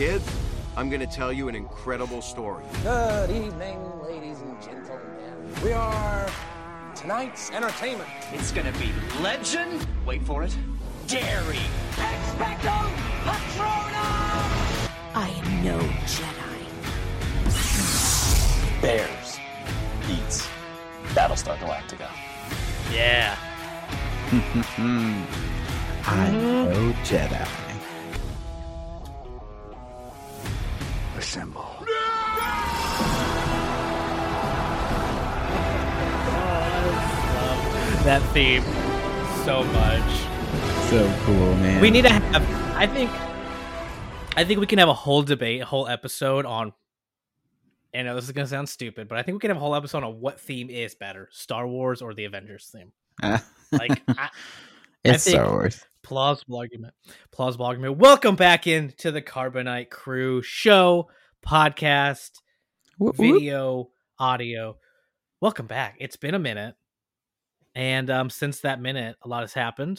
Kids, I'm gonna tell you an incredible story. Good evening, ladies and gentlemen. We are tonight's entertainment. It's gonna be legend. Wait for it. Dairy. Expecto Patronum! I am no Jedi. Bears beats Battlestar Galactica. Yeah. I'm no Jedi. Assemble. That theme so much. So cool, man. We need to have. I think we can have a whole debate, a whole episode on. I know this is gonna sound stupid, but I think we can have a whole episode on what theme is better, Star Wars or the Avengers theme. Like, it's Star Wars. Plausible argument. Plausible argument. Welcome back into the Carbonite Crew show, podcast, video, audio. Welcome back. It's been a minute. And since that minute, a lot has happened.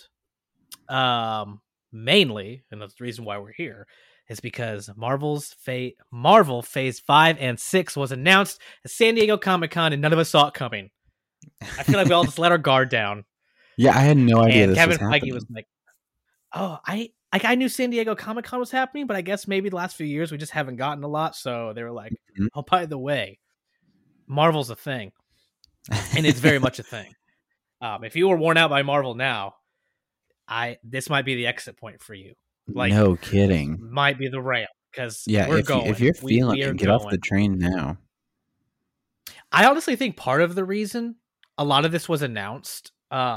Mainly, and that's the reason why we're here, is because Marvel Phase 5 and 6 was announced at San Diego Comic-Con, and none of us saw it coming. I feel like we all just let our guard down. Yeah, I had no idea and this Kevin was happening. Feige was like, oh, I knew San Diego Comic-Con was happening, but I guess maybe the last few years we just haven't gotten a lot, so they were like, oh, by the way, Marvel's a thing. And it's very much a thing. If you were worn out by Marvel now, this might be the exit point for you. Like, no kidding. Might be the rail, because Yeah, if you're feeling it, get off the train now. I honestly think part of the reason a lot of this was announced,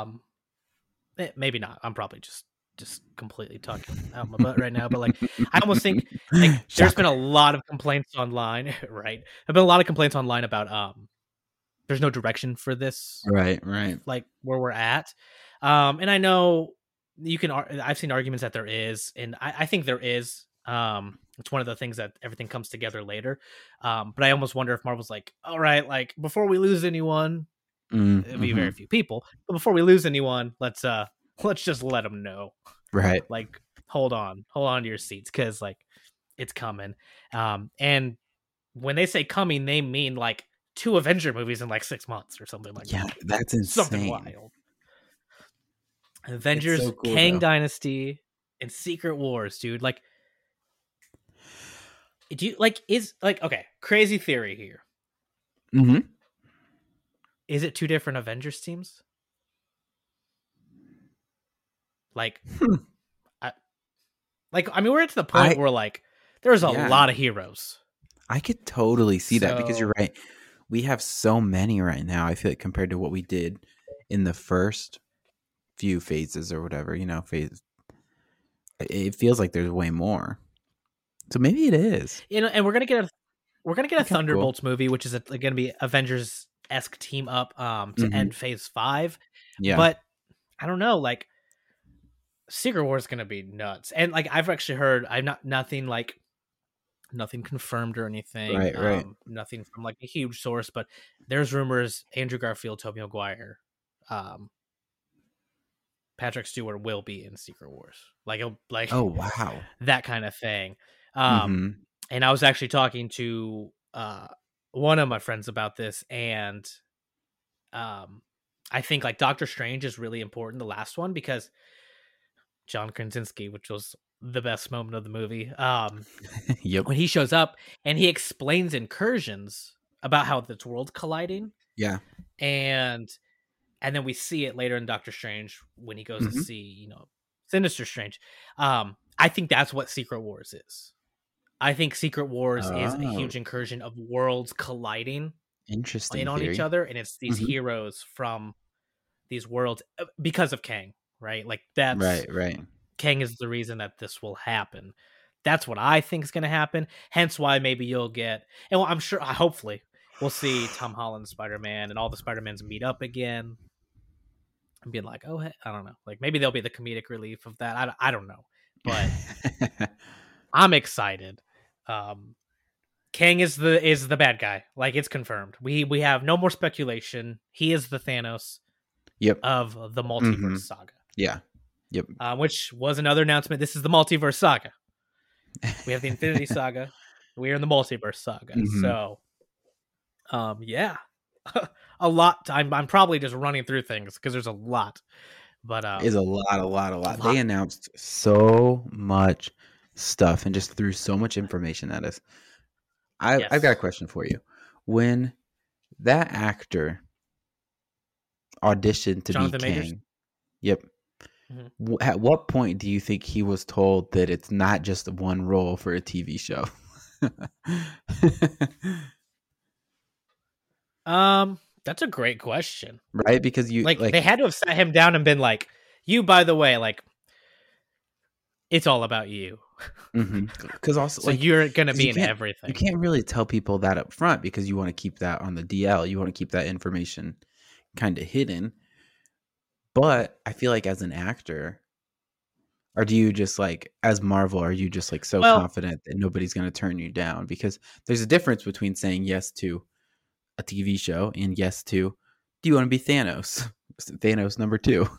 maybe not. I'm probably just completely talking out my butt right now, but like, I almost think like there's been a lot of complaints online, right? There've been a lot of complaints online about there's no direction for this, right, like where we're at. And I know you can. I've seen arguments that there is, and I think there is. It's one of the things that everything comes together later. But I almost wonder if Marvel's like, all right, like before we lose anyone, it'll be very few people, but before we lose anyone, let's just let them know, right? Like, hold on to your seats, because like it's coming. And when they say coming, they mean like 2 Avenger movies in like 6 months or something like that. Yeah, that's insane. Something wild. Avengers, so cool, Kang though. Dynasty, and Secret Wars, dude. Like, do you like okay? Crazy theory here. Mm-hmm. Is it 2 different Avengers teams? Like, I mean, we're at the point where like there's a lot of heroes. I could totally see that, because So- you're right. We have so many right now. I feel like compared to what we did in the first few phases or whatever, phase. It feels like there's way more. So maybe it is. And we're gonna get a Thunderbolts cool. movie, which is going to be Avengers-esque team up to end Phase 5. Yeah, But I don't know, like Secret Wars is going to be nuts. And like I've actually heard, nothing confirmed or anything. Right. Nothing from like a huge source, but there's rumors Andrew Garfield, Tobey Maguire, Patrick Stewart will be in Secret Wars. oh wow, that kind of thing. And I was actually talking to one of my friends about this, and I think like Doctor Strange is really important, the last one, because John Krasinski, which was the best moment of the movie, yep, when he shows up and he explains incursions about how this world's colliding, yeah, and then we see it later in Doctor Strange when he goes to see, Sinister Strange. I think that's what Secret Wars is. I think Secret Wars is a huge incursion of worlds colliding interesting on theory. each other, and it's these heroes from these worlds because of Kang, right? Like that's right. Kang is the reason that this will happen. That's what I think is going to happen. Hence why maybe you'll get, and I'm sure, hopefully, we'll see Tom Holland's Spider-Man and all the Spider-Mans meet up again and be like, oh, hey, I don't know. Like maybe there'll be the comedic relief of that. I don't know, but I'm excited. Kang is the bad guy. Like it's confirmed. We have no more speculation. He is the Thanos. Yep. Of the multiverse saga. Yeah. Yep. Which was another announcement. This is the multiverse saga. We have the Infinity Saga. We are in the Multiverse Saga. Mhm. So, yeah, a lot. I'm probably just running through things because there's a lot. But Is a lot. lot. They announced so much stuff and just threw so much information at us. I've got a question for you. When that actor auditioned to Jonathan be Majors? Kang, yep. Mhm. At what point do you think he was told that it's not just one role for a TV show? That's a great question. Right? Because you Like they had to have sat him down and been like, "You, by the way, like it's all about you. because also So like you're gonna 'cause be you in can't- everything." You can't really tell people that up front because you want to keep that on the DL. You want to keep that information kind of hidden. But I feel like as an actor, or do you just like as Marvel, are you just like so Well- confident that nobody's going to turn you down? Because there's a difference between saying yes to a TV show and yes to, do you want to be Thanos? Thanos number 2.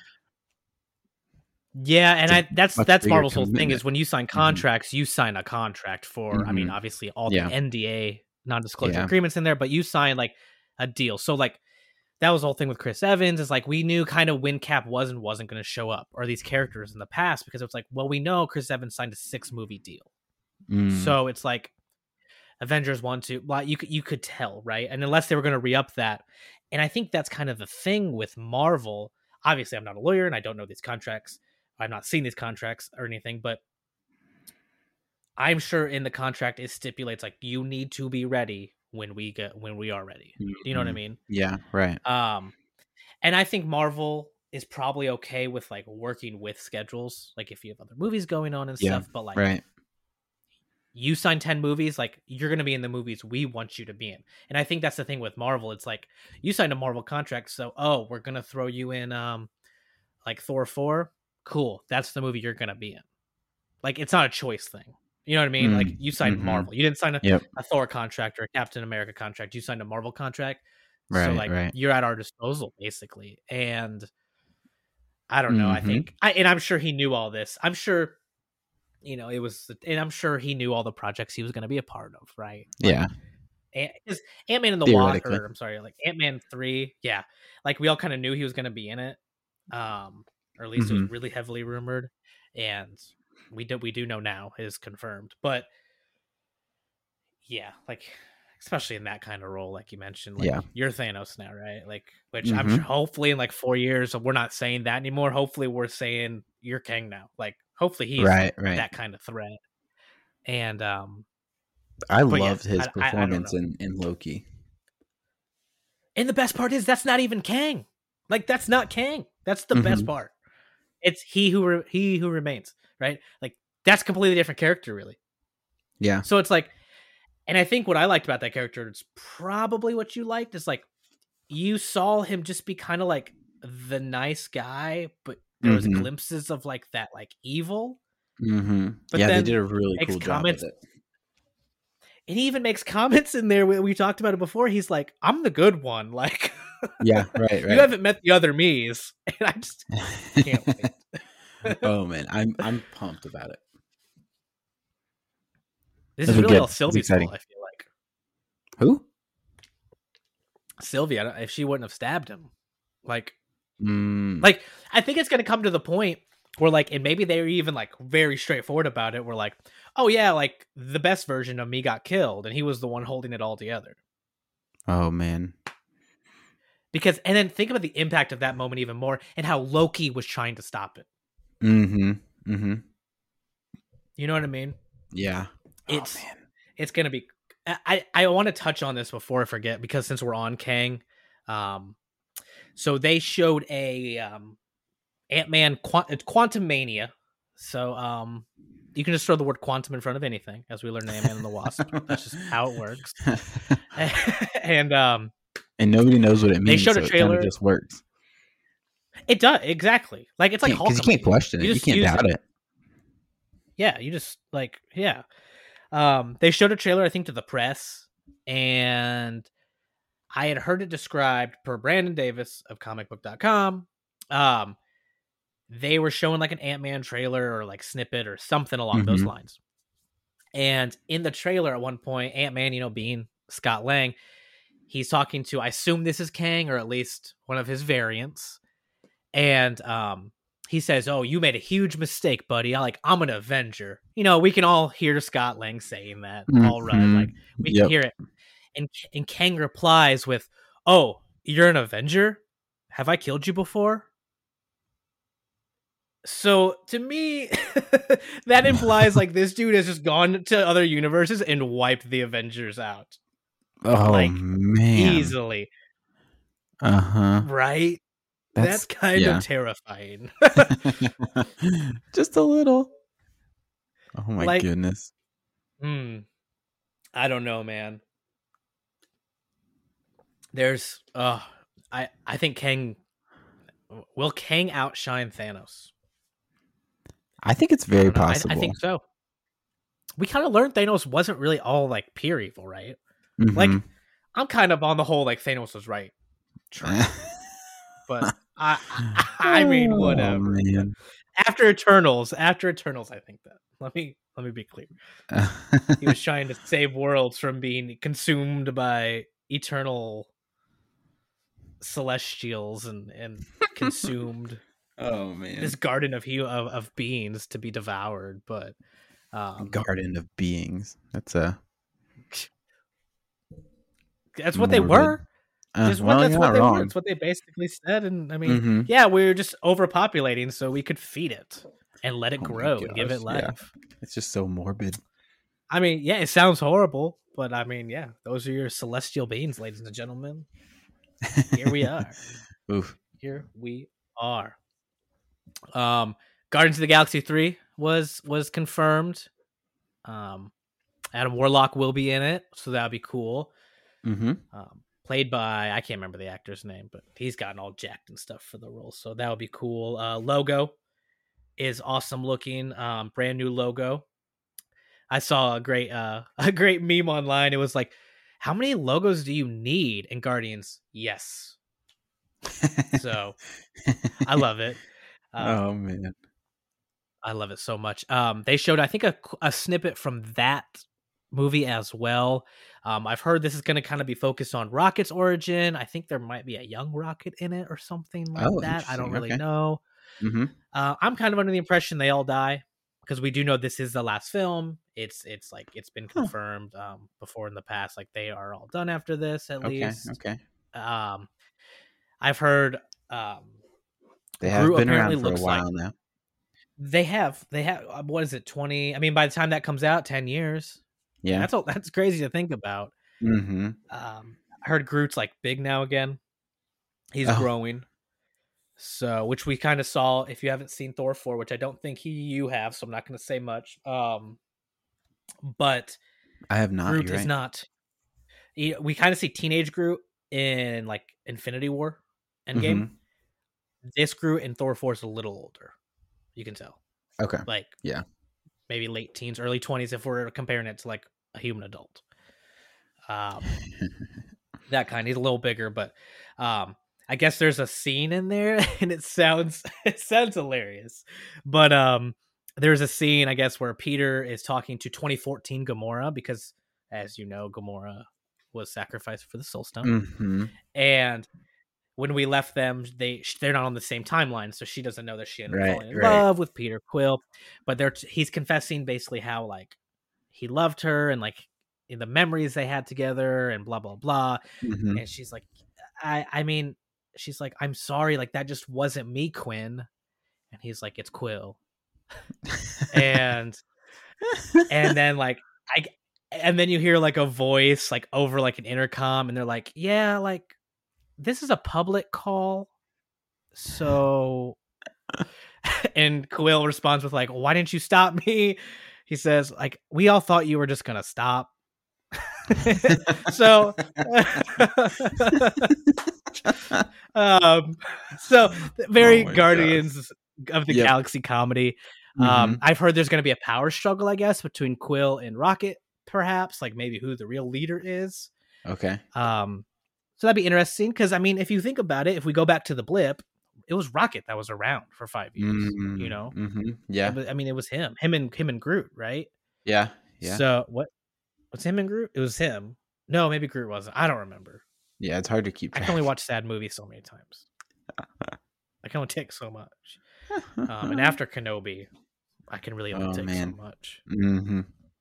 Yeah, and It's a that's much that's bigger Marvel's whole thing commitment. is when you sign contracts, you sign a contract for. I mean, Mhm. obviously all Yeah. the NDA non-disclosure Yeah. agreements in there, but you sign like a deal. So like that was the whole thing with Chris Evans. Is like we knew kind of when Cap was and wasn't going to show up, or these characters in the past, because it was like, well, we know Chris Evans signed a 6-movie deal, so it's like Avengers 1, 2. Well, you could tell, right? And unless they were going to re-up that, and I think that's kind of the thing with Marvel. Obviously, I'm not a lawyer and I don't know these contracts. I've not seen these contracts or anything, but I'm sure in the contract it stipulates like you need to be ready when we are ready. Do you know what I mean? Yeah, right. And I think Marvel is probably okay with like working with schedules, like if you have other movies going on and Yeah, stuff. But like, right. you sign 10 movies, like you're going to be in the movies we want you to be in. And I think that's the thing with Marvel. It's like you signed a Marvel contract, so we're going to throw you in like Thor 4. Cool, that's the movie you're going to be in. Like it's not a choice thing. You know what I mean? Like you signed Marvel. You didn't sign a Thor contract or a Captain America contract. You signed a Marvel contract. Right, So like right. you're at our disposal basically. And I don't know. I think and I'm sure he knew all this. I'm sure it was, and I'm sure he knew all the projects he was going to be a part of, right? Like, Yeah. Because Ant-Man and the Wasp, or I'm sorry, like Ant-Man 3, yeah, like we all kind of knew he was going to be in it, or at least it was really heavily rumored, and we do know now is confirmed. But yeah, like especially in that kind of role, like you mentioned, like you're Thanos now, right? Like, which I'm sure hopefully in like 4 years we're not saying that anymore. Hopefully we're saying you're Kang now. Like hopefully he's right. that kind of threat. And I loved his I don't performance know. in Loki. And the best part is that's not even Kang. Like that's not Kang. That's the best part. It's he who remains, right? Like that's completely different character, really. Yeah. So it's like, and I think what I liked about that character, it's probably what you liked, is like you saw him just be kind of like the nice guy, but there was glimpses of like that like evil. But yeah, they then did a really makes cool job comments- with it. And he even makes comments in there. We talked about it before. He's like, "I'm the good one." Like, Yeah, right. you haven't met the other me's, and I just can't wait. Oh man, I'm pumped about it. This That'd is be really good. all It's Sylvie's exciting. fault. I feel like Who? Sylvia, if she wouldn't have stabbed him, like Mm, I think it's gonna come to the point where like, and maybe they're even like very straightforward about it. We're like, oh yeah, like the best version of me got killed, and he was the one holding it all together. oh man. Because, and then think about the impact of that moment even more, and how Loki was trying to stop it. You know what I mean? Yeah. It's man. it's gonna be. I want to touch on this before I forget, because since we're on Kang, so they showed a Ant-Man Quantum Mania. So you can just throw the word quantum in front of anything, as we learned in Ant-Man and the Wasp. That's just how it works. And nobody knows what it means. They showed a so it trailer. kinda just works. It does, exactly. Like it's like Because you can't question it. You just can't use doubt it. Yeah, you just like, yeah. They showed a trailer, I think, to the press, and I had heard it described per Brandon Davis of comicbook.com. They were showing like an Ant-Man trailer or like snippet or something along those lines. And in the trailer at one point, Ant-Man, being Scott Lang, he's talking to, I assume this is Kang, or at least one of his variants. And he says, "Oh, you made a huge mistake, buddy. I'm an Avenger." We can all hear Scott Lang saying that. All right, like we can hear it. And Kang replies with, "Oh, you're an Avenger? Have I killed you before?" So to me, that implies like this dude has just gone to other universes and wiped the Avengers out. Oh man, easily. Right? That's kind of terrifying. Just a little. Oh my goodness. I don't know, man. There's I think Kang outshine Thanos. I think it's very possible. I think so. We kind of learned Thanos wasn't really all like pure evil, right? Mm-hmm. Like I'm kind of on the whole like Thanos was right. But I mean whatever. Man. After Eternals, I think that. Let me be clear. He was trying to save worlds from being consumed by eternal celestials and consumed. Oh man, this garden of beings to be devoured. But garden of beings. That's what they were. That's what they wrong. were. It's what they basically said. And I mean, yeah, we were just overpopulating, so we could feed it and let it grow and give it life. Yeah. It's just so morbid. I mean, yeah, it sounds horrible, but I mean, yeah, those are your celestial beings, ladies and gentlemen. Here we are. Oof. Here we are. Guardians of the Galaxy 3 was confirmed. Adam Warlock will be in it, so that'll be cool. Mm-hmm. Played by, I can't remember the actor's name, but he's gotten all jacked and stuff for the role, so that would be cool. Logo is awesome looking. Brand new logo. I saw a great meme online. It was like, how many logos do you need in Guardians? Yes. So I love it. Oh man, I love it so much. They showed, I think, a snippet from that movie as well. I've heard this is going to kind of be focused on Rocket's origin. I think there might be a young Rocket in it or something like that. I don't really know. Mm-hmm. I'm kind of under the impression they all die, because we do know this is the last film. It's like it's been confirmed before in the past. Like they are all done after this at least. Okay. I've heard they have been around for a while now. They have. What is it? 20? I mean, by the time that comes out, 10 years. Yeah, that's crazy to think about. Mm-hmm. I heard Groot's like big now again. He's growing. So, which we kind of saw. If you haven't seen Thor 4, which I don't think you have, so I'm not going to say much. But I have not. Groot is not. We kind of see teenage Groot in like Infinity War Endgame. Mm-hmm. This Groot in Thor 4 is a little older. You can tell. Okay. Like, yeah, maybe late teens, early 20s if we're comparing it to like a human adult. That kind. He's a little bigger, but I guess there's a scene in there, and it sounds hilarious. But there's a scene, I guess, where Peter is talking to 2014 Gamora, because, as you know, Gamora was sacrificed for the Soul Stone. Mm-hmm. And when we left them, they're not on the same timeline, so she doesn't know that she ended up falling in love with Peter Quill. But he's confessing basically how like he loved her and like in the memories they had together and blah blah blah. Mm-hmm. And she's like, I mean, she's like, I'm sorry, like that just wasn't me, Quinn. And he's like, it's Quill. and then like and then you hear like a voice like over like an intercom, and they're like, yeah, like this is a public call. So and Quill responds with like, why didn't you stop me? He says like, we all thought you were just gonna stop. So very Guardians of the Galaxy comedy. I've heard there's going to be a power struggle, I guess, between Quill and Rocket, perhaps, like maybe who the real leader is. Okay. So that'd be interesting, because I mean, if you think about it, if we go back to the blip, it was Rocket that was around for 5 years. Mm-hmm. You know, mm-hmm. Yeah. I mean, it was him and Groot, right? Yeah. Yeah. So what's him and Groot? It was him. No, maybe Groot wasn't. I don't remember. Yeah, it's hard to keep I track. can only watch sad movies so many times. I can only take so much. And after Kenobi, I can really only take so much. Mm-hmm.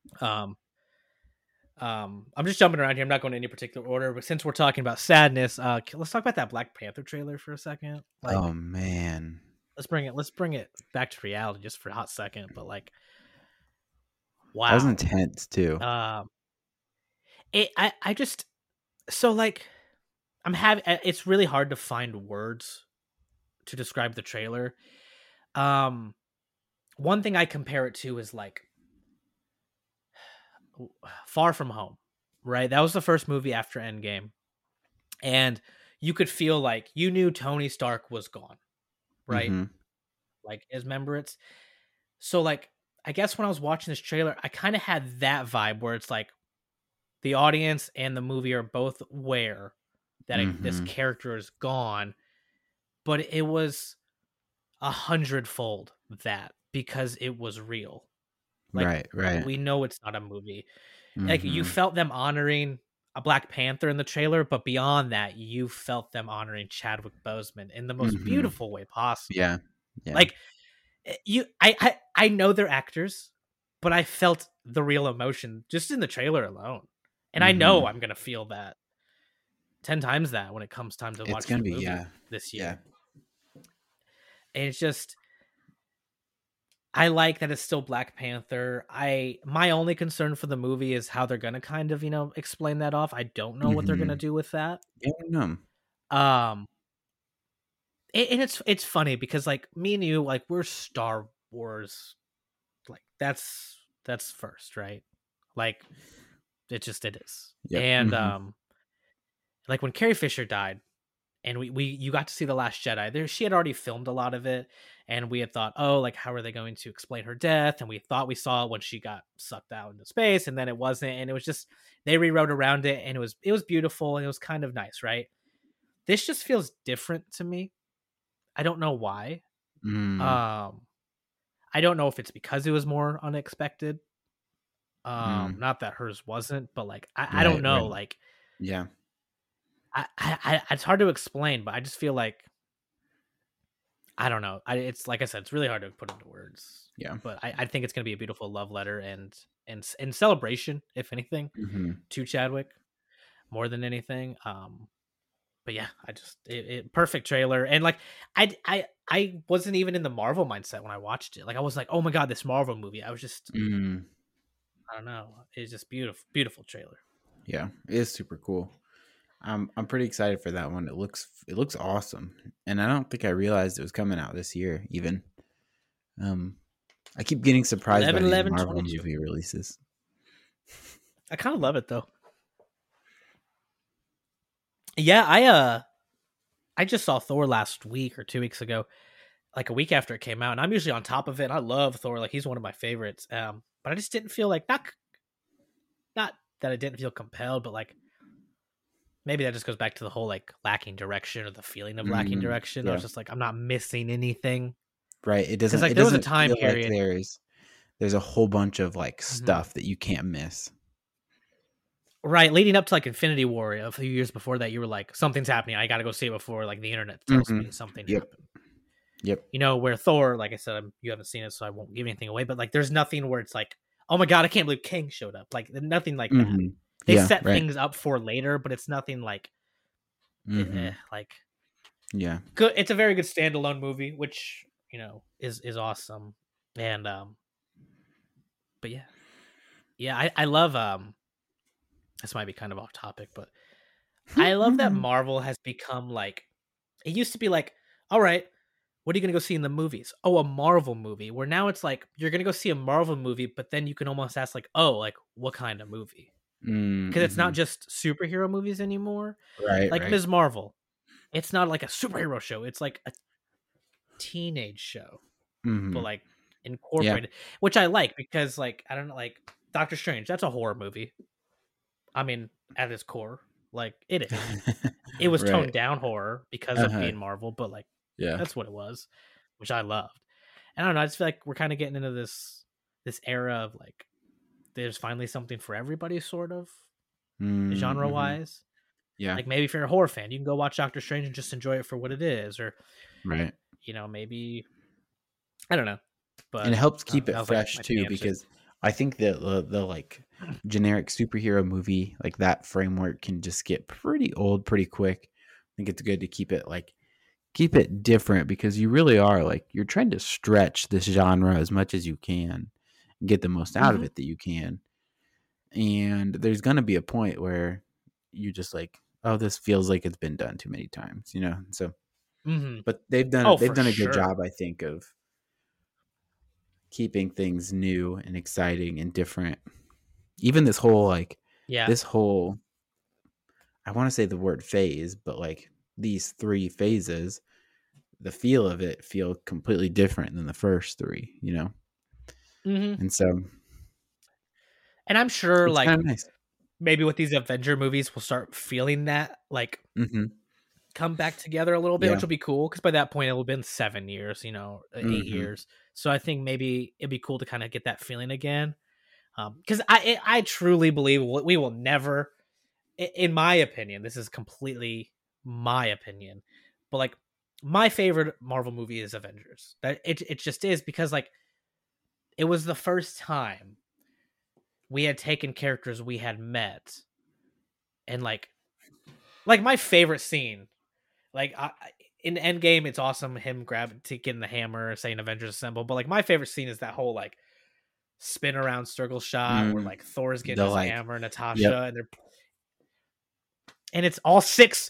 I'm just jumping around here. I'm not going in any particular order, but since we're talking about sadness, let's talk about that Black Panther trailer for a second. Like, Oh man. let's bring it back to reality just for a hot second. But like, wow, That was intense too. I just so like it's really hard to find words to describe the trailer. One thing I compare it to is like Far From Home, right? That was the first movie after Endgame, and you could feel like you knew Tony Stark was gone, right? Mm-hmm. Like his remembrance. So like, I guess when I was watching this trailer, I kind of had that vibe where it's like the audience and the movie are both aware that this character is gone, but it was 100-fold that because it was real. Like, right. We know it's not a movie. Like you felt them honoring a Black Panther in the trailer, but beyond that, you felt them honoring Chadwick Boseman in the most beautiful way possible. Yeah. Like I know they're actors, but I felt the real emotion just in the trailer alone. And I know I'm gonna feel that 10 times that when it comes time to watch the movie this year. Yeah. And it's just, I like that it's still Black Panther. My only concern for the movie is how they're gonna kind of, explain that off. I don't know what they're gonna do with that. Yeah, no. And it's funny because like me and you, like we're Star Wars, like that's first, right? Like it is. Yep. And like when Carrie Fisher died, and you got to see The Last Jedi. She had already filmed a lot of it, and we had thought, oh, like how are they going to explain her death? And we thought we saw it when she got sucked out into space, and then it wasn't, and it was just they rewrote around it, and it was beautiful, and it was kind of nice, right? This just feels different to me. I don't know why. I don't know if it's because it was more unexpected. Not that hers wasn't, but like I don't know, like yeah. I it's hard to explain, but I just feel like I don't know. It's like I said, it's really hard to put into words. Yeah, but I think it's gonna be a beautiful love letter and celebration, if anything, to Chadwick more than anything. But yeah, I just perfect trailer, and like I wasn't even in the Marvel mindset when I watched it. Like I was like, oh my god, this Marvel movie. I was just I don't know. It's just beautiful trailer. Yeah, it is super cool. I'm pretty excited for that one. It looks awesome, and I don't think I realized it was coming out this year. Even, I keep getting surprised by these Marvel movie releases. I kind of love it though. Yeah, I just saw Thor last week or 2 weeks ago, like a week after it came out, and I'm usually on top of it. And I love Thor; like he's one of my favorites. But I just didn't feel like not that I didn't feel compelled, but like. Maybe that just goes back to the whole like lacking direction or the feeling of lacking direction. Yeah. I was just like, I'm not missing anything. Right. It doesn't. Like there was a time period. Like there's a whole bunch of like stuff that you can't miss. Right. Leading up to like Infinity War a few years before that, you were like, something's happening. I got to go see it before like the internet tells me something happened. Yep. Where Thor, like I said, you haven't seen it, so I won't give anything away. But like, there's nothing where it's like, oh my god, I can't believe King showed up. Like nothing like that. They set things up for later, but it's nothing like, like, yeah, good. It's a very good standalone movie, which is awesome. And but yeah, I love this might be kind of off topic, but I love that Marvel has become like, it used to be like, all right, what are you gonna go see in the movies? Oh, a Marvel movie. Where now it's like you're gonna go see a Marvel movie, but then you can almost ask like, oh, like what kind of movie? Because it's not just superhero movies anymore, right? Like Ms. Marvel, it's not like a superhero show; it's like a teenage show, but like incorporated, which I like because, like, I don't know, like Doctor Strange, that's a horror movie. I mean, at its core, like it is. It was toned down horror because of being Marvel, but like, that's what it was, which I loved. And I don't know, I just feel like we're kind of getting into this era of like there's finally something for everybody, sort of Mm, genre mhm. wise. Yeah, Like maybe if you're a horror fan, you can go watch Doctor Strange and just enjoy it for what it is, or right. maybe I don't know. But And it helps keep that it was, like, fresh my too, tangent. because I think that the like generic superhero movie, like that framework, can just get pretty old pretty quick. I think it's good to keep it different, because you really are like, you're trying to stretch this genre as much as you can and get the most out of Mhm. it that you can. And there's going to be a point where you just like, oh, this feels like it's been done too many times, So, Mhm. but they've Oh, done for a good sure. job, I think, of keeping things new and exciting and different. Even this whole Yeah. I want to say the word phase, but like these 3 phases, the feel of it feel completely different than the first 3, Mhm. And so And I'm sure, it's like, kind of nice. maybe with these Avenger movies, we'll start feeling that, like, Mm-hmm. come back together a little bit, Yeah. which will be cool. Because by that point, it will have been 7 years, 8 Mhm. years. So I think maybe it'd be cool to kind of get that feeling again. Because I truly believe we will never, in my opinion, this is completely my opinion, but like my favorite Marvel movie is Avengers. That it just is, because like it was the first time we had taken characters we had met, and like my favorite scene, like in Endgame, it's awesome him getting the hammer, saying Avengers Assemble, but like my favorite scene is that whole like spin around circle shot where like Thor's getting The, his like, hammer, Natasha, yep. and it's all six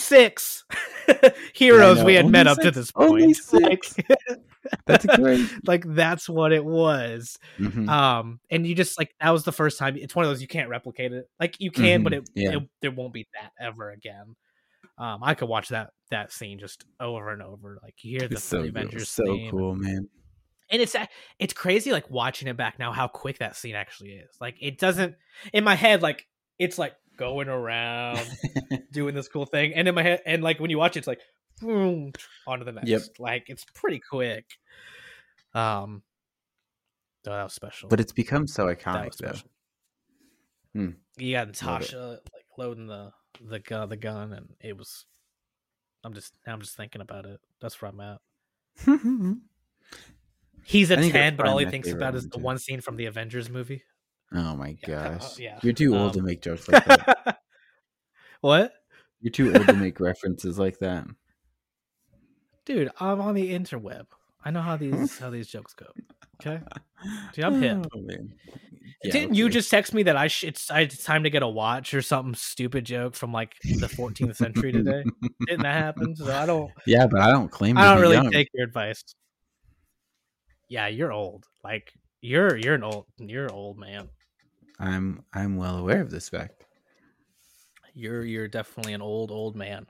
heroes know, we had only met up to 6, this only point. 6. That's great. Like that's what it was. Mhm. And you just like, that was the first time. It's one of those, you can't replicate it. Like you can, but Yeah. there won't be that ever again. I could watch that scene just over and over. Like you hear the It's so Avengers so theme, cool, man. and it's crazy, like watching it back now, how quick that scene actually is. Like it doesn't, in my head, like it's like going around doing this cool thing, and in my head, and like when you watch it, it's like boom, on to the next. Yep. Like it's pretty quick. So that was special. But it's become so That iconic was though. special. Hmm. You got Natasha like loading the gun, and it was. I'm just thinking about it. That's where I'm at. He's a I think that's 10, but all probably he my thinks favorite about is one, the too. one scene from the Avengers movie. Oh my Yeah, gosh. yeah. You're too old to make jokes like that. What? You're too old to make references like that. Dude, I'm on the interweb. I know how these jokes go. Okay, dude, I'm hip. Oh, man. Didn't you okay. just text me that it's time to get a watch or something stupid joke from like the 14th century today? Didn't that happen? So I don't Yeah, but I don't claim to I don't be really young. take your advice. Yeah, you're old. Like you're old man. I'm well aware of this fact. You're definitely an old man.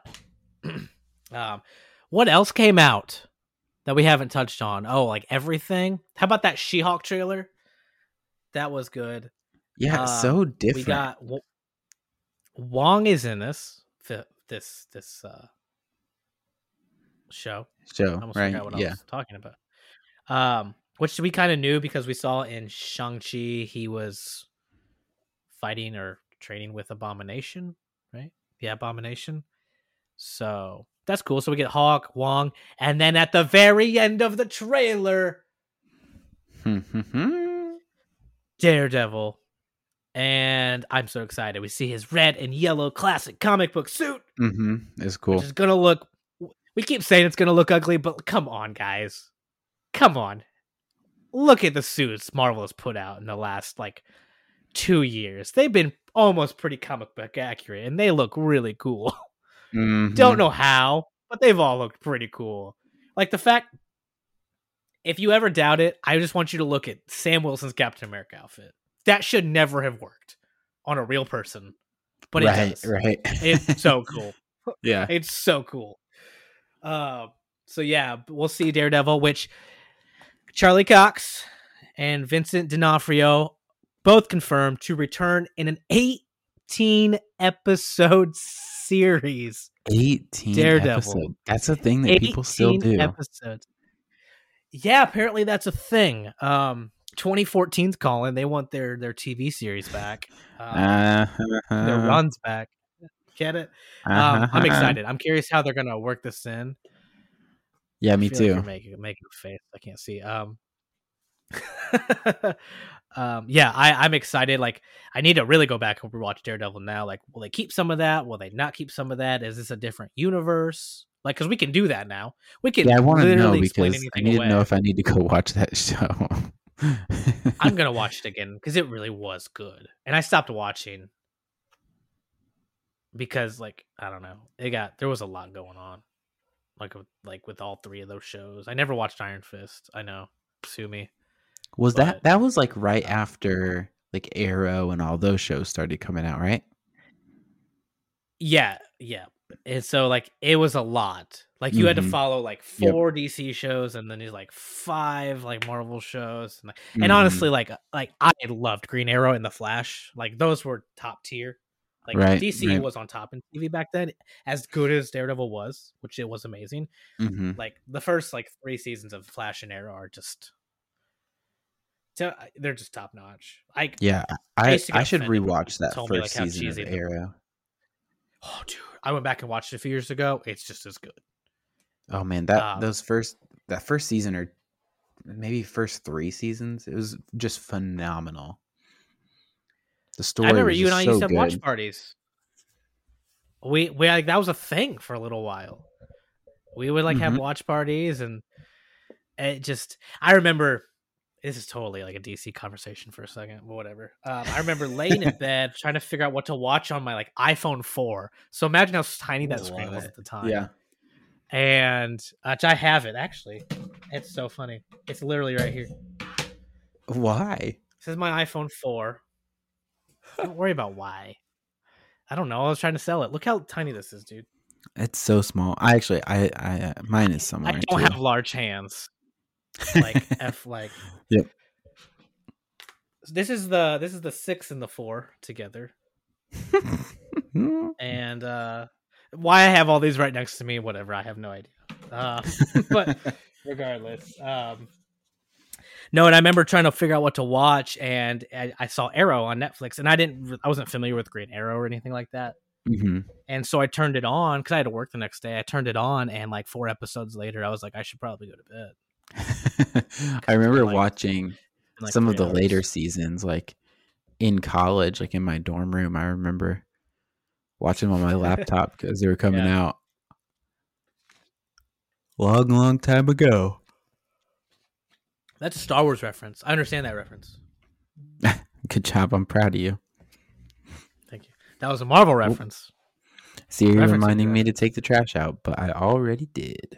What else came out that we haven't touched on? Oh, like everything. How about that She-Hulk trailer? That was good. Yeah, so different. We got Wong is in this show. show, I almost right? forgot what I Yeah. was talking about. Which we kind of knew because we saw in Shang-Chi he was fighting or training with Abomination, right? The Abomination. So that's cool. So we get Hawk, Wong, and then at the very end of the trailer, Daredevil. And I'm so excited. We see his red and yellow classic comic book suit. It's cool. Which is gonna look. We keep saying it's gonna look ugly, but come on, guys. Come on. Look at the suits Marvel has put out in the last 2 years. They've been almost pretty comic book accurate, and they look really cool. Don't know how, but they've all looked pretty cool. Like the fact, if you ever doubt it, I just want you to look at Sam Wilson's Captain America outfit. That should never have worked on a real person, but it does. Right. It's so cool. Yeah. It's so cool. So yeah, we'll see Daredevil, which Charlie Cox and Vincent D'Onofrio both confirmed to return in an 18 episode series. 18 Daredevil. episodes. That's a thing that people still do. 18 episodes. Yeah, apparently that's a thing. 2014's calling. They want their TV series back. Their runs back. Get it? I'm excited. I'm curious how they're gonna work this in. Yeah, me I feel too. like you're making a face. I can't see. Yeah, I'm excited. Like, I need to really go back and rewatch Daredevil now. Like, will they keep some of that? Will they not keep some of that? Is this a different universe? Like, because we can do that now. We can. Yeah, I want to know explain because I anything need away. to know if I need to go watch that show. I'm gonna watch it again because it really was good, and I stopped watching because, like, I don't know, there was a lot going on, like with all three of those shows. I never watched Iron Fist. I know, sue me. Was that was like right after like Arrow and all those shows started coming out, right? Yeah. And so, like, it was a lot. Like, you had to follow like 4 DC shows and then there's like 5 like Marvel shows. And honestly, like I loved Green Arrow and The Flash. Like, those were top tier. Like, DC was on top in TV back then, as good as Daredevil was, which it was amazing. Like, the first like 3 seasons of Flash and Arrow are just, they're just top notch. I should rewatch that first season of Arrow. Oh, dude, I went back and watched it a few years ago. It's just as good. Oh man, that first season, or maybe first 3 seasons, it was just phenomenal. The story. I remember was you and I so used to have good. watch parties. We like, that was a thing for a little while. We would like have watch parties, and it just. I remember. This is totally like a DC conversation for a second, but whatever. I remember laying in bed trying to figure out what to watch on my like iPhone 4. So imagine how tiny that screen was at the time. Yeah. And I have it, actually. It's so funny. It's literally right here. Why? This is my iPhone 4. Don't worry about why. I don't know. I was trying to sell it. Look how tiny this is, dude. It's so small. I mine is somewhere. I don't have large hands. Like like. Yep. This is the 6 and the 4 together. And why I have all these right next to me, whatever, I have no idea. But regardless, no, and I remember trying to figure out what to watch, and I saw Arrow on Netflix, and I wasn't familiar with Green Arrow or anything like that. And so I turned it on because I had to work the next day. I turned it on, and like 4 episodes later, I was like, I should probably go to bed. I remember watching some of the later seasons, like in college, like in my dorm room. I remember watching them on my laptop because they were coming out long time ago. That's a Star Wars reference. I understand that reference. Good job. I'm proud of you. Thank you. That was a Marvel reference. See, you're reminding me to take the trash out, but I already did.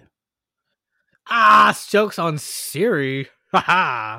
Jokes on Siri. Haha.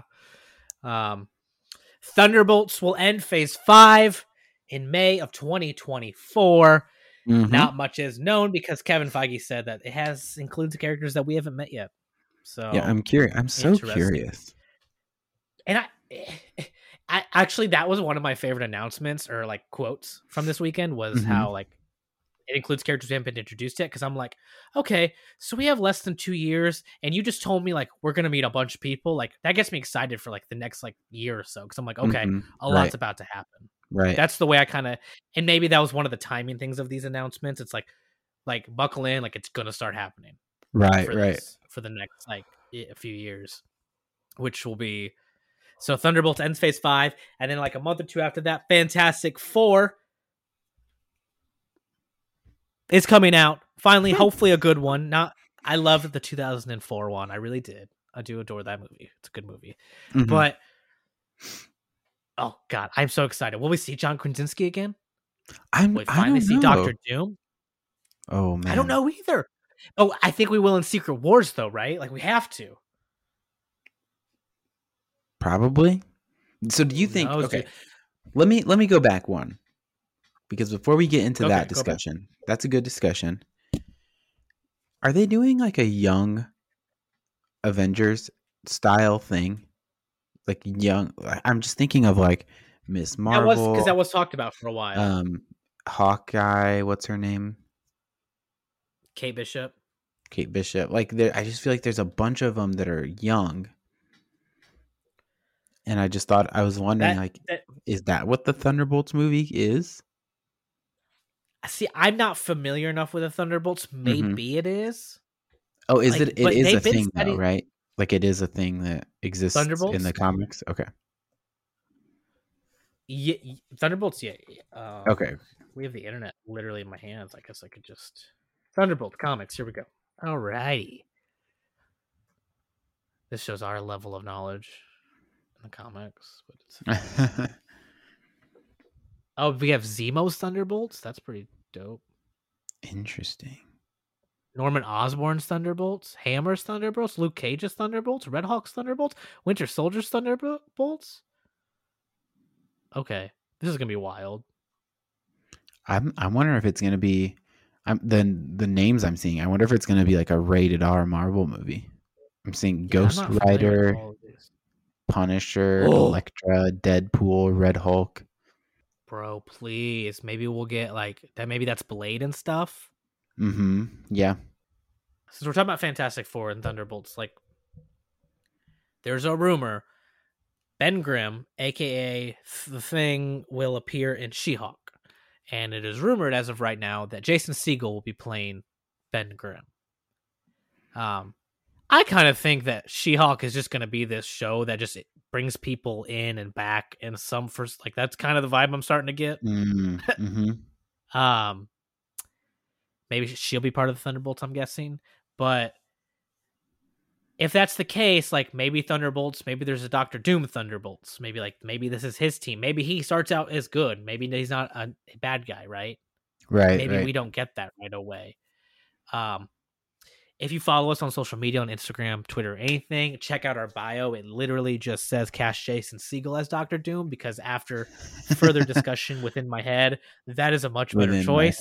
Thunderbolts will end Phase 5 in May of 2024. Not much is known because Kevin Feige said that it includes characters that we haven't met yet. So yeah, I'm curious. I'm so curious. And I actually, that was one of my favorite announcements or like quotes from this weekend was how like it includes characters who haven't been introduced yet. Because I'm like, okay, so we have less than 2 years, and you just told me like we're gonna meet a bunch of people. Like, that gets me excited for like the next like year or so. Because I'm like, okay, a lot's about to happen. Right. That's the way I kind of, and maybe that was one of the timing things of these announcements. It's like buckle in, like it's gonna start happening. Right. For the next like a few years, which will be so Thunderbolts ends Phase 5, and then like a month or 2 after that, Fantastic Four is coming out. Finally, hopefully a good one. I loved the 2004 one. I really did. I do adore that movie. It's a good movie. But oh god, I'm so excited. Will we see John Krasinski again? Will we finally see Doctor Doom? Oh man, I don't know either. Oh, I think we will in Secret Wars though, right? Like we have to. Probably. So do you think? Okay, let me go back one, because before we get into that discussion, that's a good discussion. Are they doing like a young Avengers style thing? Like young, I'm just thinking of like Miss Marvel. Because that was talked about for a while. Hawkeye, what's her name? Kate Bishop. Like I just feel like there's a bunch of them that are young. And I just thought, I was wondering, is that what the Thunderbolts movie is? See, I'm not familiar enough with the Thunderbolts. Maybe it is. Oh, is it? It is a thing, though, right? Like, it is a thing that exists Thunderbolts? in the comics? Okay. Yeah, Thunderbolts, yeah. Okay. We have the internet literally in my hands. I guess I could just... Thunderbolt comics, here we go. Alrighty. This shows our level of knowledge in the comics. But it's... Oh, we have Zemo's Thunderbolts? That's pretty dope. Interesting. Norman Osborn's Thunderbolts, Hammer's Thunderbolts, Luke Cage's Thunderbolts, Red Hawk's Thunderbolts, Winter Soldier's Thunderbolts. Okay, this is gonna be wild. I'm wondering if it's gonna be, the names I'm seeing. I wonder if it's gonna be like a rated R Marvel movie. I'm seeing Ghost Rider, Punisher, Elektra, Deadpool, Red Hulk. Bro, please. Maybe we'll get like that. Maybe that's Blade and stuff. Yeah. Since we're talking about Fantastic Four and Thunderbolts, like, there's a rumor Ben Grimm, aka the Thing, will appear in She-Hulk, and it is rumored as of right now that Jason Segel will be playing Ben Grimm. I kind of think that She-Hulk is just going to be this show that just brings people in and back, and some first, like, that's kind of the vibe I'm starting to get. Maybe she'll be part of the Thunderbolts, I'm guessing. But if that's the case, like, maybe Thunderbolts, maybe there's a Doctor Doom Thunderbolts. Maybe this is his team. Maybe he starts out as good. Maybe he's not a bad guy, right? Right. Maybe we don't get that right away. If you follow us on social media, on Instagram, Twitter, anything, check out our bio. It literally just says cast Jason Segel as Dr. Doom, because after further discussion within my head, that is a much better choice.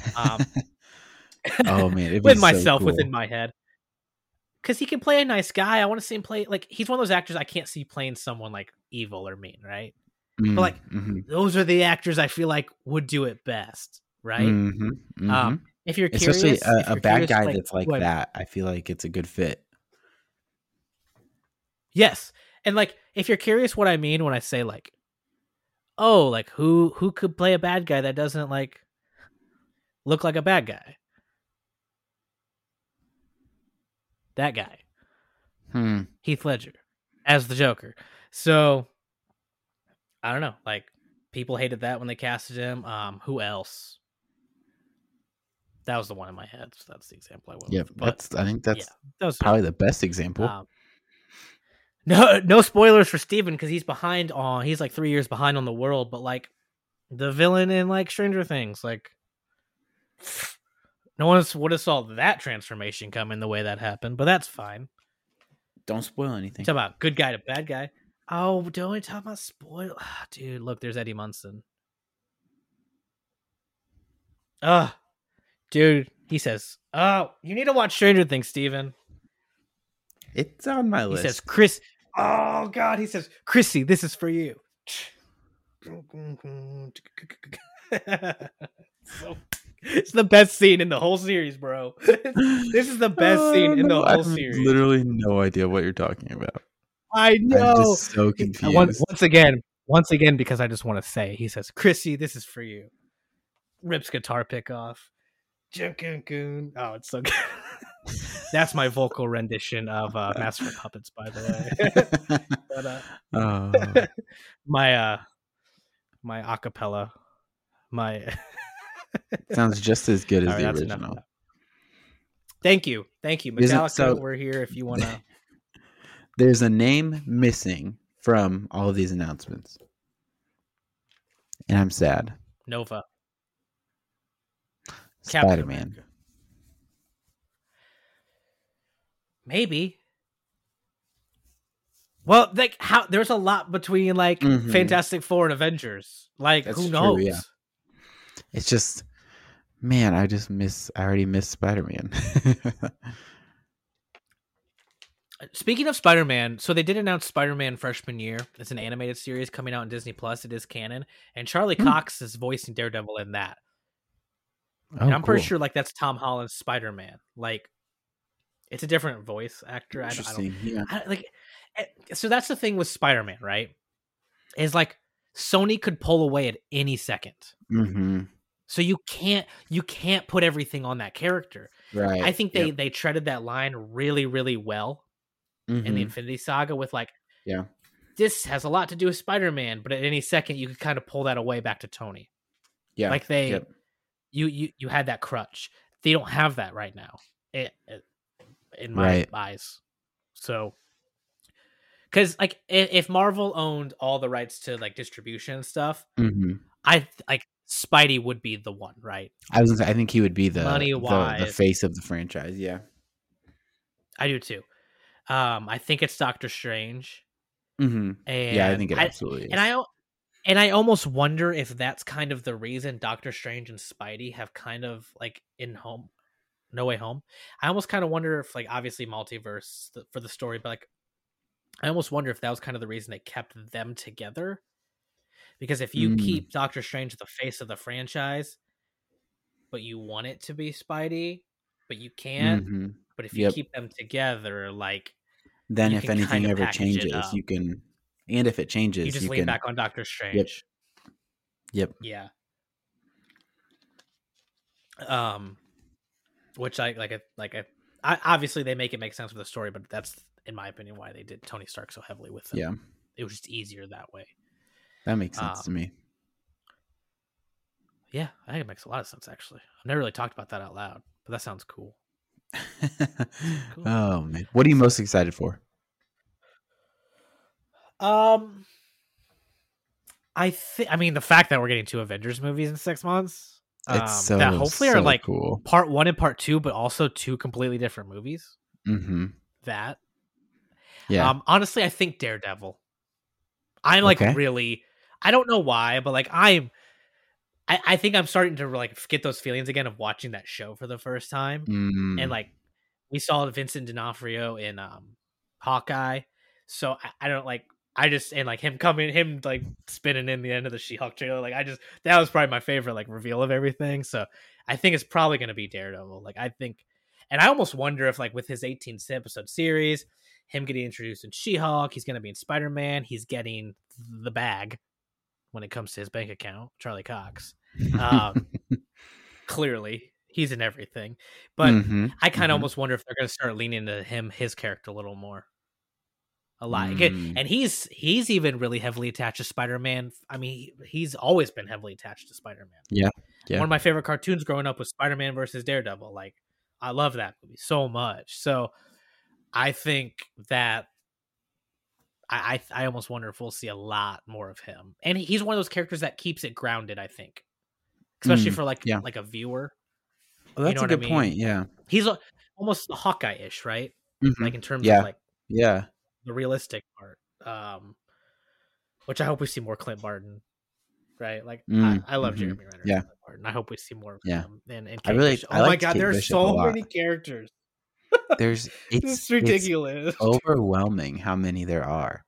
Oh man, with myself so cool. Within my head, because he can play a nice guy. I want to see him play, like, he's one of those actors I can't see playing someone like evil or mean, right? But like those are the actors I feel like would do it best, right? If you're curious, especially a bad guy that's like that, I feel like it's a good fit. Yes, and like, if you're curious what I mean when I say like, oh, like who could play a bad guy that doesn't like look like a bad guy? That guy, Heath Ledger, as the Joker. So I don't know. Like, people hated that when they casted him. Who else? That was the one in my head. So that's the example I went with. But, I think that was probably the best example. No spoilers for Steven, because he's like 3 years behind on the world. But like, the villain in like Stranger Things, like, no one would have saw that transformation coming the way that happened, but that's fine. Don't spoil anything. Talk about good guy to bad guy. Oh, don't talk about spoil. Dude, look, there's Eddie Munson. Dude, he says, oh, you need to watch Stranger Things, Steven. It's on my list. He says, Chris. Oh, God. He says, Chrissy, this is for you. It's the best scene in the whole series, bro. This is the best scene in the whole series. Literally no idea what you're talking about. I know. I'm just so confused. Once again, because I just want to say, he says, Chrissy, this is for you. Rips guitar pick off. Oh, it's so good. That's my vocal rendition of Master of Puppets, by the way. But, my acapella, sounds just as good as the original. Thank you, Metallica. We're here if you want to. There's a name missing from all of these announcements, and I'm sad. Nova. Spider-Man. Maybe. Well, like, there's a lot between like Fantastic Four and Avengers. Like, that's who knows? True, yeah. It's just, man, I already miss Spider-Man. Speaking of Spider-Man, so they did announce Spider-Man Freshman Year. It's an animated series coming out on Disney Plus. It is canon, and Charlie Cox is voicing Daredevil in that. And I'm pretty sure like that's Tom Holland's Spider-Man. Like, it's a different voice actor. I don't So that's the thing with Spider-Man, right? Is like Sony could pull away at any second. Mm-hmm. So you can't put everything on that character. Right. I think they treaded that line really, really well in the Infinity Saga with like, this has a lot to do with Spider-Man, but at any second you could kind of pull that away back to Tony. Yeah. Like you had that crutch. They don't have that right now, in my eyes. So, because like if Marvel owned all the rights to like distribution and stuff, I like Spidey would be the one, right? I was gonna say, I think he would be the Money-wise. the face of the franchise. Yeah, I do too. I think it's Doctor Strange. And I think it absolutely is. And I almost wonder if that's kind of the reason Doctor Strange and Spidey have kind of like No Way Home. I almost kind of wonder if like obviously multiverse for the story, but like I almost wonder if that was kind of the reason they kept them together. Because if you keep Doctor Strange the face of the franchise, but you want it to be Spidey, but you can't. But if you keep them together, like then if anything ever changes, you can. And if it changes, you just lean back on Doctor Strange. Yep. Yeah. Which I obviously they make it make sense for the story, but that's in my opinion why they did Tony Stark so heavily with them. Yeah. It was just easier that way. That makes sense to me. Yeah, I think it makes a lot of sense, actually. I've never really talked about that out loud, but that sounds cool. Oh, man. What are you most excited for? I mean, the fact that we're getting 2 Avengers movies in 6 months, that hopefully are like cool. Part 1 and Part 2, but also 2 completely different movies. That. Yeah. Honestly, I think Daredevil. I'm like really, I don't know why, but like I think I'm starting to like get those feelings again of watching that show for the first time. And like we saw Vincent D'Onofrio in Hawkeye. So I don't like, I just, and like him like spinning in the end of the She-Hulk trailer. Like that was probably my favorite like reveal of everything. So I think it's probably going to be Daredevil. Like I think, and I almost wonder if like with his 18 episode series, him getting introduced in She-Hulk, he's going to be in Spider-Man. He's getting the bag when it comes to his bank account, Charlie Cox. Clearly he's in everything, but I kind of almost wonder if they're going to start leaning into his character a little more. A lot. And he's even really heavily attached to Spider-Man. I mean, he's always been heavily attached to Spider-Man. Yeah. One of my favorite cartoons growing up was Spider-Man versus Daredevil. Like, I love that movie so much. So I think that I almost wonder if we'll see a lot more of him. And he's one of those characters that keeps it grounded, I think. Especially for like a viewer. Well, that's a good point, yeah. He's almost Hawkeye-ish, right? Like in terms of like the realistic part, which I hope we see more Clint Barton, right? Like I love Jeremy Renner, and Clint Barton. I hope we see more of him. And Kate Bishop. Oh my god, there's so many characters. It's ridiculous. It's overwhelming how many there are.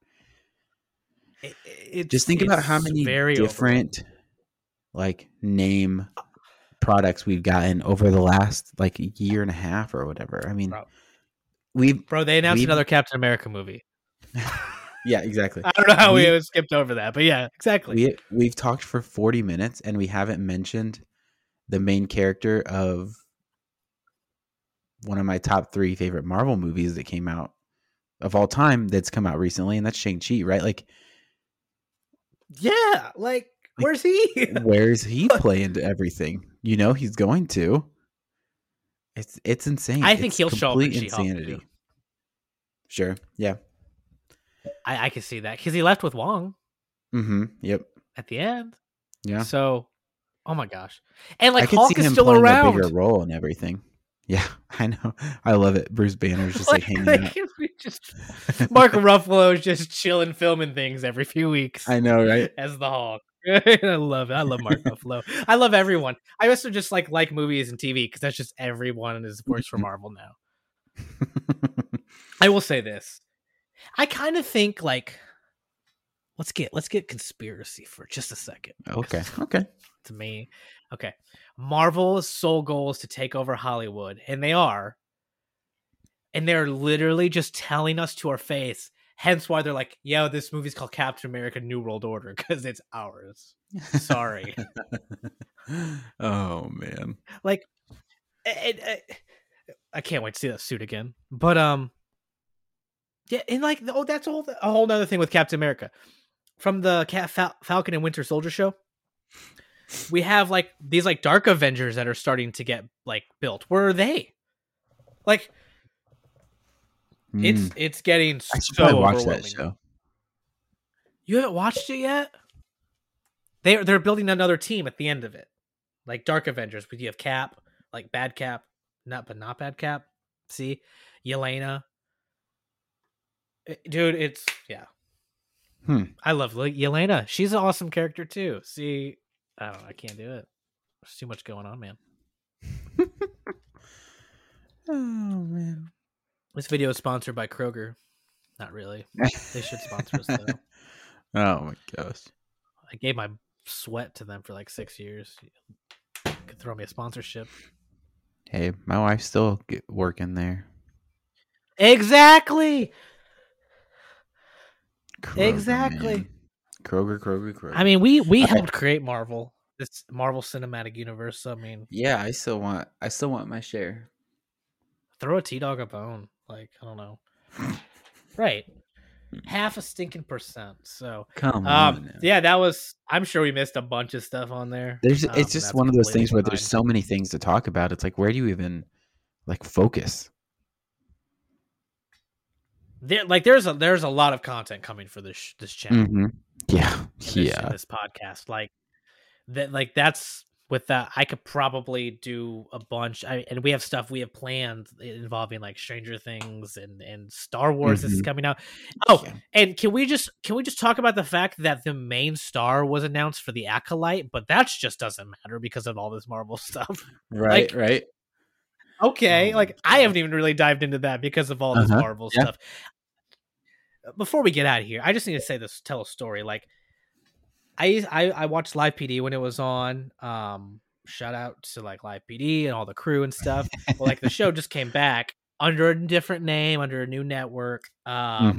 Just think about how many different like name products we've gotten over the last like year and a half or whatever. I mean, they announced another Captain America movie. Yeah, exactly. I don't know how we skipped over that, but yeah, exactly. We've talked for 40 minutes and we haven't mentioned the main character of one of my top 3 favorite Marvel movies that came out of all time that's come out recently, and that's Shang-Chi, right? Like, yeah, like where's he? Where's he play into everything? You know, he's going to. It's insane. I think he'll show up in She-Hulk insanity. too. Sure. Yeah. I can see that because he left with Wong. Yep. At the end. Yeah. So, oh my gosh, and like I could Hulk see is him still playing around. a bigger role and everything. Yeah, I know. I love it. Bruce Banner's just like hanging out. Mark Ruffalo is just chilling, filming things every few weeks. I know, right? As the Hulk. I love it. I love Mark Ruffalo. I love everyone. I also just like movies and TV because that's just everyone is works for Marvel now. I will say this. I kind of think like let's get conspiracy for just a second. Okay. To me. Okay. Marvel's sole goal is to take over Hollywood, and they are. And they're literally just telling us to our face, Hence why they're like, yo, this movie's called Captain America New World Order because it's ours. Sorry. Oh man. Like, I can't wait to see that suit again. But yeah, and like, that's a whole nother thing with Captain America. From the Falcon and Winter Soldier show, we have like these like Dark Avengers that are starting to get like built. Where are they? Like, it's getting I should so probably watch overwhelming. that show. You haven't watched it yet? They're building another team at the end of it, like Dark Avengers. But you have Cap, like Bad Cap, not Bad Cap. See, Yelena, dude, it's yeah. I love Yelena. She's an awesome character too. See, I don't know. I can't do it. There's too much going on, man. Oh man. This video is sponsored by Kroger. Not really. They should sponsor us though. Oh my gosh. I gave my sweat to them for like 6 years. You could throw me a sponsorship. Hey, my wife's still working there. Exactly. Kroger, Exactly. man. Kroger. I mean, we helped create Marvel, this Marvel Cinematic Universe. So, I mean, Yeah, I still want my share. throw a T-Dog a bone. Like, I don't know. Right. Half a stinking %. So, Come on. Now. yeah, that was. I'm sure we missed a bunch of stuff on there. It's just that's one of those things where completely there's fine. so many things to talk about. It's like, where do you even like focus? There's a lot of content coming for this channel. Mm-hmm. Yeah, in this podcast, like that, like that's with that. I could probably do a bunch, and we have stuff we have planned involving like Stranger Things and Star Wars. This is coming out. Oh, Yeah. and can we just talk about the fact that the main star was announced for the Acolyte, but that just doesn't matter because of all this Marvel stuff. Right, Like, right. Okay, Oh, like I haven't even really dived into that because of all this Marvel yeah. stuff. Before we get out of here, I just need to tell a story. Like I watched Live PD when it was on. Shout out to like Live PD and all the crew and stuff. Well, like the show just came back under a different name, under a new network. But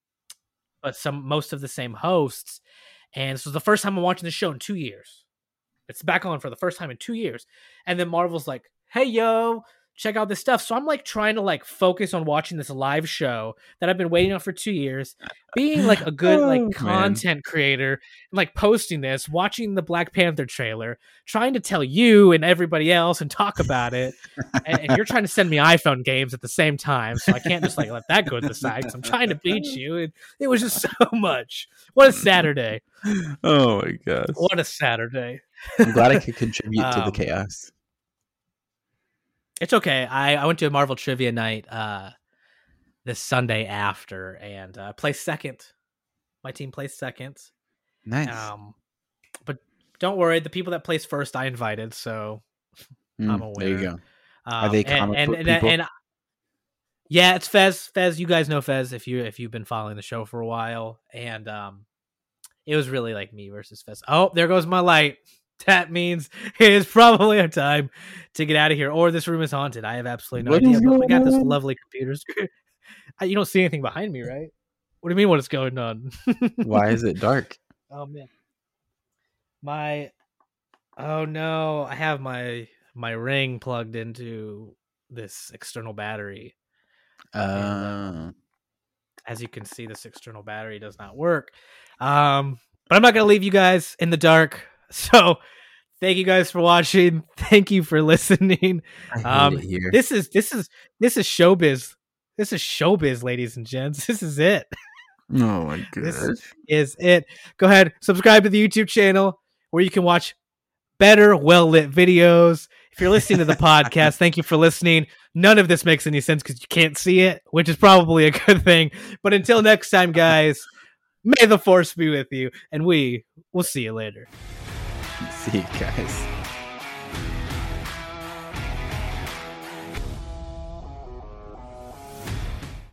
most of the same hosts. And this was the first time I'm watching the show in 2 years. It's back on for the first time in 2 years. And then Marvel's like, hey, yo, check out this stuff. So I'm like trying to like focus on watching this live show that I've been waiting on for 2 years, being like a good like content creator, and like posting this, watching the Black Panther trailer, trying to tell you and everybody else and talk about it. and you're trying to send me iPhone games at the same time. So I can't just like let that go to the side because I'm trying to beat you. It was just so much. What a Saturday. Oh my gosh. What a Saturday. I'm glad I could contribute to the chaos. It's okay. I went to a Marvel trivia night this Sunday after and placed second. My team placed second. Nice. But don't worry, the people that placed first I invited, so I'm a winner. There you go. Are they comic book people? And yeah, it's Fez. Fez, you guys know Fez if you've been following the show for a while. And it was really like me versus Fez. Oh, there goes my light. That means it is probably our time to get out of here. Or this room is haunted. I have absolutely no idea. But we got this lovely computer screen. You don't see anything behind me, right? What do you mean what is going on? Why is it dark? Oh, man. Oh, no. I have my ring plugged into this external battery. And, as you can see, this external battery does not work. But I'm not going to leave you guys in the dark. So thank you guys for watching. Thank you for listening. I hate it here. This is showbiz. This is showbiz, ladies and gents. This is it. Oh my gosh. This is it. Go ahead, subscribe to the YouTube channel where you can watch better, well-lit videos. If you're listening to the podcast, thank you for listening. None of this makes any sense because you can't see it, which is probably a good thing. But until next time, guys, may the force be with you, and we will see you later. See you guys.